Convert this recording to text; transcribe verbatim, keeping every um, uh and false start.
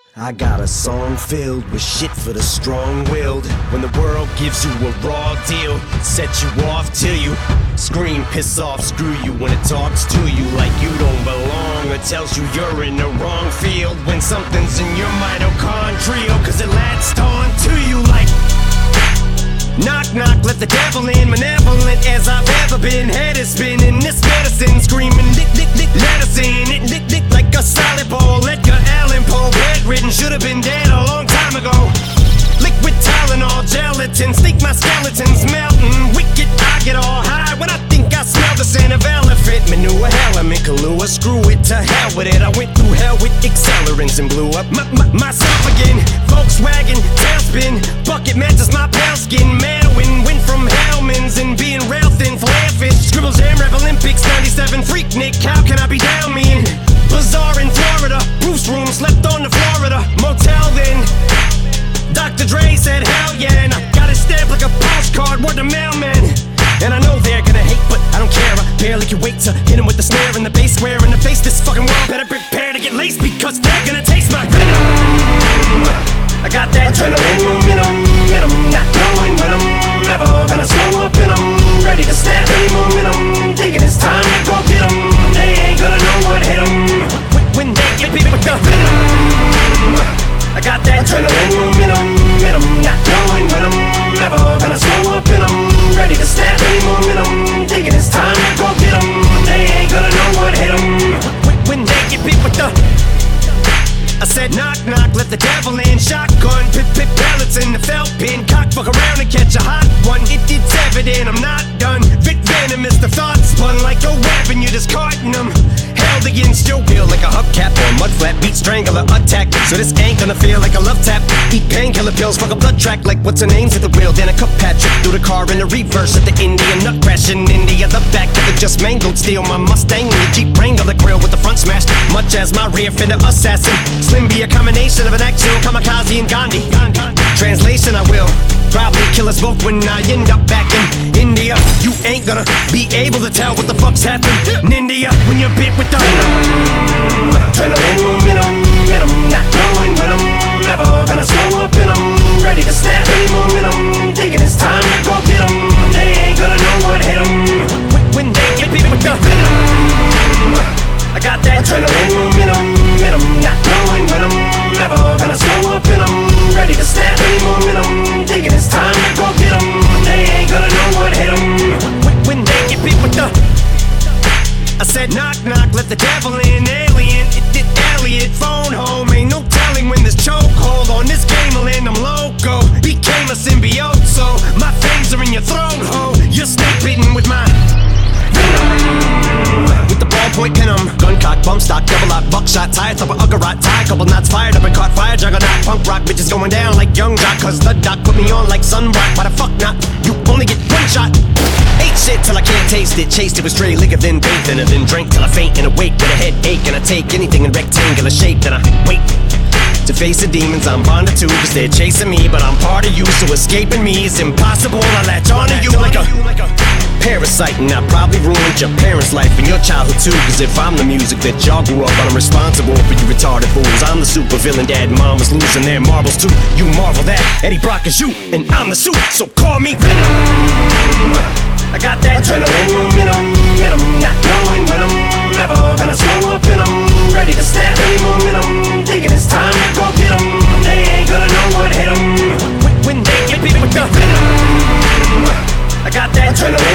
I got a song filled with shit for the strong-willed. When the world gives you a raw deal, set you off till you scream, piss off, screw you. When it talks to you like you don't belong, or tells you you're in the wrong field. When something's in your mitochondria, cause it latched on to you like knock, knock, let the devil in. Malevolent as I've ever been. Head is spinning, this medicine screaming, lick, lick, lick, medicine. It lick, lick like a solid ball. Edgar Allan Poe, bedridden, should have been dead a long time ago. Liquid Tylenol, gelatin, sneak my skeletons melting. Wicked, I get all high when I think I smell the scent of elephant manure. Element Kahlua, screw it, to hell with it. I went through hell with accelerants and blew up my, my, myself again. Volkswagen, tailspin, bucket matches my pale skin. Manwin, went from Hellman's and being rail thin, flare fit. Scribble Jam, Rap Olympics, ninety-seven, Freak Nick, how can I be down me in? Bazaar in Florida, Bruce room, slept on the Florida motel then. Doctor Dre said hell yeah, and I got it stamped like a postcard, word to mailman. And I know they're gonna hate, but I don't care. I barely can wait to hit him with the snare and the bass square in the face. This fucking world better prepare to get laced, because they're gonna taste my venom. I got that adrenaline momentum, momentum, not knowing when I'm ever gonna slow up and I'm ready to snap any momentum. Thinking it's time to go get 'em. They ain't gonna know what hit 'em when they get me with the venom. I got that adrenaline momentum, momentum, not knowing when I'm ever gonna slow up and I'm ready to snap any momentum. Thinking it's time to go get 'em. They ain't gonna know what hit 'em when they get beat with the. I said knock, knock, let the devil in. Shotgun, pip, pip, pellets in the felt pin. Cock, fuck around and catch a hot one. It, it's evident I'm not done. Vic venomous, the thoughts spun like a weapon. You're discarding them. Held against your will like a hubcap or mud flap. Beat strangler attack, so this ain't gonna feel like a love tap. Eat painkiller pills, fuck a blood track like what's her name's at the wheel. Then a cup Patrick through the car in the reverse at the Indian nut crash in India. The back of the just mangled steel. My Mustang and the Jeep Wrangler, the grill with the front smashed, much as my rear fender assassin. Slim be a combination of an actual kamikaze and Gandhi. Translation, I will probably kill us both when I end up back in India. You ain't gonna be able to tell what the fuck's happened in India when you're bit with the venom. Adrenaline momentum, momentum, not knowing when I'm ever gonna slow up and I'm ready to snap any momentum. Thinking it's time to go get 'em. They ain't gonna know what hit 'em when they get bit with the venom. I got that adrenaline momentum, momentum, not knowing when I'm ever gonna slow up and I'm ready to snap any momentum. Thinking it's time to go get 'em. They ain't gonna know what hit 'em when they get beat with the. I said knock, knock, let the devil in. Alien, it did Elliot, phone home. Ain't no telling when this chokehold on this game will end. I'm loco, became a symbiote, so my fangs are in your throat, ho. You're snake bitten with my venom. With the ballpoint pen, I'm gun cock, bump stock, double lock, buckshot, tire top of Uggarot, tie, couple knots fired up and caught fire, juggernaut, punk rock, bitches going down like young jock, cause the doc put me on like sunrock. Why the fuck not? You only get one shot. Ate shit till I can't taste it, chased it with stray liquor, then bathed in it, then drank till I faint and awake with a headache, and I take anything in rectangular shape, then I wait to face the demons I'm bonded to, cause they're chasing me, but I'm part of you, so escaping me is impossible. I latch onto you like a parasite, and I probably ruined your parents' life and your childhood too, cause if I'm the music that y'all grew up on, I'm responsible for you retarded fools. I'm the super villain, dad and mom was losing their marbles too. You marvel that Eddie Brock is you, and I'm the suit, so call me Venom. I got that adrenaline momentum, momentum, not knowing when I'm ever gonna slow up and I'm ready to snap any momentum. Thinking it's time to go get 'em. They ain't gonna know what hit 'em when they get beat with the venom. I got that adrenaline